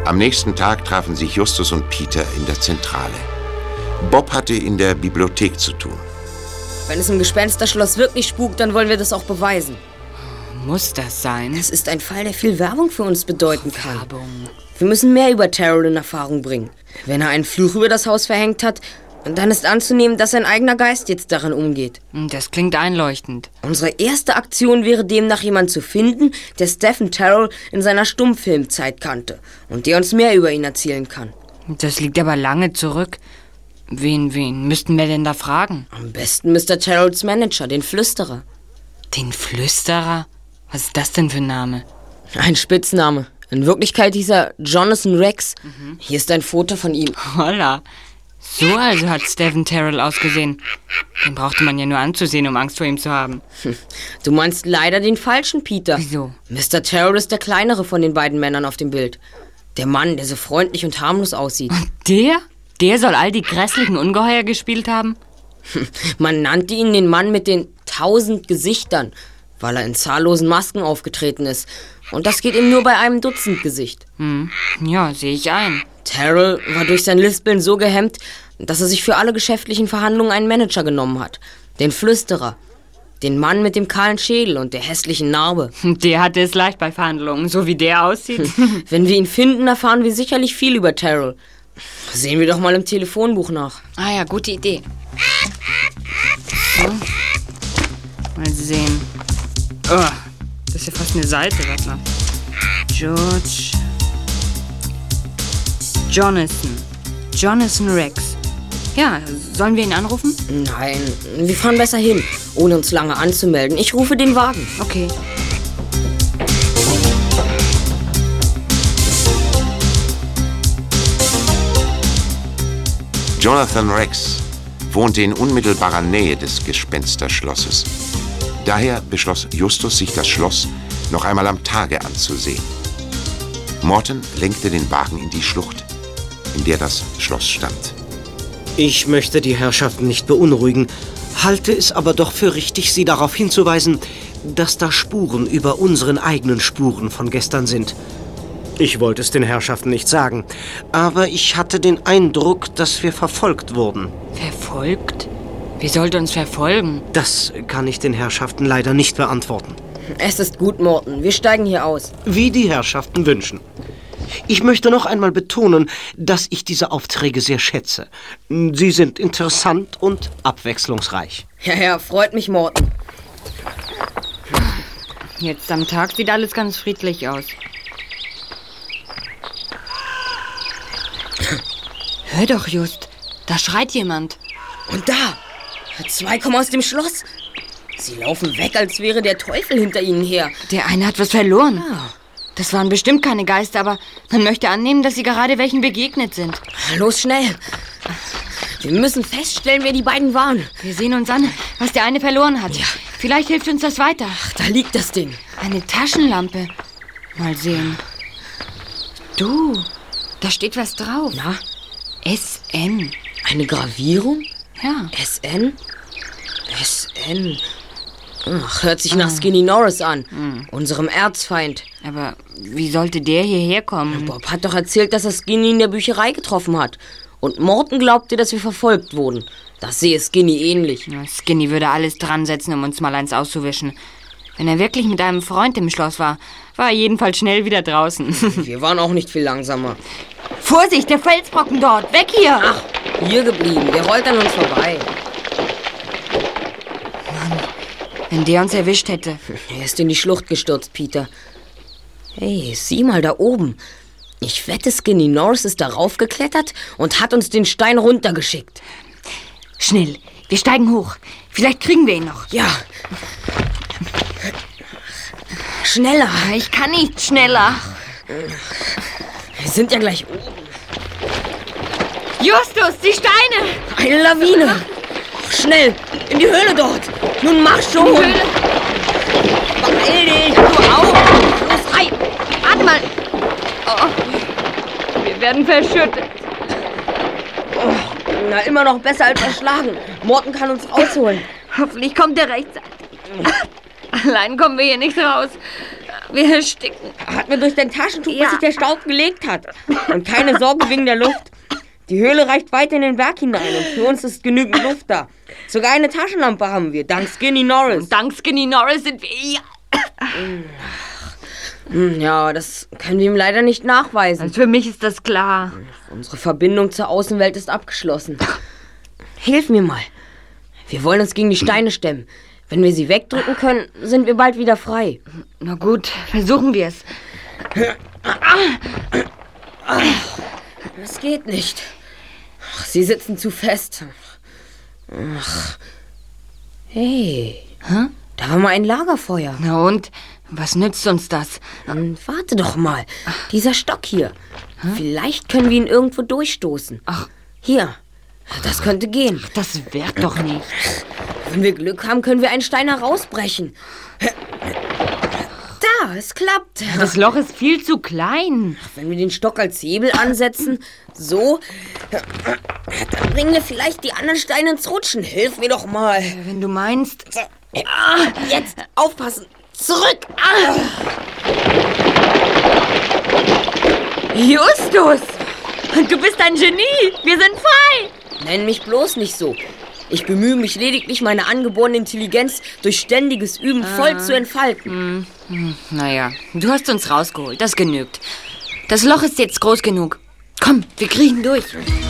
Am nächsten Tag trafen sich Justus und Peter in der Zentrale. Bob hatte in der Bibliothek zu tun. Wenn es im Gespensterschloss wirklich spukt, dann wollen wir das auch beweisen. Muss das sein? Es ist ein Fall, der viel Werbung für uns bedeuten kann. Werbung. Wir müssen mehr über Terrell in Erfahrung bringen. Wenn er einen Fluch über das Haus verhängt hat, dann ist anzunehmen, dass sein eigener Geist jetzt darin umgeht. Das klingt einleuchtend. Unsere erste Aktion wäre demnach, jemanden zu finden, der Stephen Terrell in seiner Stummfilmzeit kannte und der uns mehr über ihn erzählen kann. Das liegt aber lange zurück. Wen müssten wir denn da fragen? Am besten Mr. Terrells Manager, den Flüsterer. Den Flüsterer? Was ist das denn für ein Name? Ein Spitzname. In Wirklichkeit hieß er Jonathan Rex. Hier ist ein Foto von ihm. Holla. So also hat Stephen Terrell ausgesehen. Den brauchte man ja nur anzusehen, um Angst vor ihm zu haben. Du meinst leider den falschen, Peter. Wieso? Mr. Terrell ist der kleinere von den beiden Männern auf dem Bild. Der Mann, der so freundlich und harmlos aussieht. Und der? Der soll all die grässlichen Ungeheuer gespielt haben? Man nannte ihn den Mann mit den 1000 Gesichtern, weil er in zahllosen Masken aufgetreten ist. Und das geht ihm nur bei einem Dutzend Gesicht. Ja, sehe ich ein. Terrell war durch sein Lispeln so gehemmt, dass er sich für alle geschäftlichen Verhandlungen einen Manager genommen hat. Den Flüsterer. Den Mann mit dem kahlen Schädel und der hässlichen Narbe. Der hatte es leicht bei Verhandlungen, so wie der aussieht. Wenn wir ihn finden, erfahren wir sicherlich viel über Terrell. Sehen wir doch mal im Telefonbuch nach. Ah ja, gute Idee. So. Mal sehen. Oh, das ist ja fast eine Seite, warte mal. George Jonathan Rex. Ja, sollen wir ihn anrufen? Nein, wir fahren besser hin, ohne uns lange anzumelden. Ich rufe den Wagen. Okay. Jonathan Rex wohnte in unmittelbarer Nähe des Gespensterschlosses. Daher beschloss Justus, sich das Schloss noch einmal am Tage anzusehen. Morton lenkte den Wagen in die Schlucht, in der das Schloss stand. Ich möchte die Herrschaften nicht beunruhigen, halte es aber doch für richtig, Sie darauf hinzuweisen, dass da Spuren über unseren eigenen Spuren von gestern sind. Ich wollte es den Herrschaften nicht sagen, aber ich hatte den Eindruck, dass wir verfolgt wurden. Verfolgt? Wer sollte uns verfolgen? Das kann ich den Herrschaften leider nicht beantworten. Es ist gut, Morton. Wir steigen hier aus. Wie die Herrschaften wünschen. Ich möchte noch einmal betonen, dass ich diese Aufträge sehr schätze. Sie sind interessant und abwechslungsreich. Ja, freut mich, Morton. Jetzt am Tag sieht alles ganz friedlich aus. Hör doch, Just. Da schreit jemand. Und da! 2 kommen aus dem Schloss. Sie laufen weg, als wäre der Teufel hinter ihnen her. Der eine hat was verloren. Ja. Das waren bestimmt keine Geister, aber man möchte annehmen, dass sie gerade welchen begegnet sind. Los, schnell. Wir müssen feststellen, wer die beiden waren. Wir sehen uns an, was der eine verloren hat. Ja. Vielleicht hilft uns das weiter. Da liegt das Ding. Eine Taschenlampe. Mal sehen. Du, da steht was drauf. Na? SN. Eine Gravierung? Ja. SN? SN. Ach, hört sich nach Skinny Norris an. Unserem Erzfeind. Aber wie sollte der hierher kommen? Bob hat doch erzählt, dass er Skinny in der Bücherei getroffen hat. Und Morton glaubte, dass wir verfolgt wurden. Das sehe Skinny ähnlich. Ja, Skinny würde alles dran setzen, um uns mal eins auszuwischen. Wenn er wirklich mit einem Freund im Schloss war, war er jedenfalls schnell wieder draußen. Wir waren auch nicht viel langsamer. Vorsicht, der Felsbrocken dort! Weg hier! Ach, hier geblieben. Der rollt an uns vorbei. Wenn der uns erwischt hätte. Er ist in die Schlucht gestürzt, Peter. Hey, sieh mal da oben. Ich wette, Skinny Norris ist darauf geklettert und hat uns den Stein runtergeschickt. Schnell, wir steigen hoch. Vielleicht kriegen wir ihn noch. Ja. Schneller. Ich kann nicht schneller. Wir sind ja gleich oben. Justus, die Steine! Eine Lawine. Schnell, in die Höhle dort. Nun mach schon. Beeil dich, du auch. Los, rein. Warte mal. Oh, wir werden verschüttet. Oh, na, immer noch besser als erschlagen. Morton kann uns rausholen. Hoffentlich kommt er rechtzeitig. Allein kommen wir hier nicht raus. Wir ersticken. Hat mir durch dein Taschentuch, bis sich der Staub gelegt hat. Und keine Sorge wegen der Luft. Die Höhle reicht weit in den Berg hinein und für uns ist genügend Luft da. Sogar eine Taschenlampe haben wir, dank Skinny Norris. Und dank Skinny Norris sind wir... Ja, das können wir ihm leider nicht nachweisen. Also für mich ist das klar. Unsere Verbindung zur Außenwelt ist abgeschlossen. Hilf mir mal. Wir wollen uns gegen die Steine stemmen. Wenn wir sie wegdrücken können, sind wir bald wieder frei. Na gut, versuchen wir es. Das geht nicht. Ach, sie sitzen zu fest. Ach. Hey, da war mal ein Lagerfeuer. Na und? Was nützt uns das? Warte doch mal. Dieser Stock hier. Vielleicht können wir ihn irgendwo durchstoßen. Ach. Hier. Das könnte gehen. Das wird doch nicht. Wenn wir Glück haben, können wir einen Stein herausbrechen. Da, es klappt. Das Loch ist viel zu klein. Wenn wir den Stock als Hebel ansetzen, so, dann bringen wir vielleicht die anderen Steine ins Rutschen. Hilf mir doch mal. Wenn du meinst... Jetzt aufpassen. Zurück. Justus, du bist ein Genie. Wir sind frei. Nenn mich bloß nicht so. Ich bemühe mich lediglich, meine angeborene Intelligenz durch ständiges Üben voll zu entfalten. Naja, du hast uns rausgeholt. Das genügt. Das Loch ist jetzt groß genug. Komm, wir kriechen durch.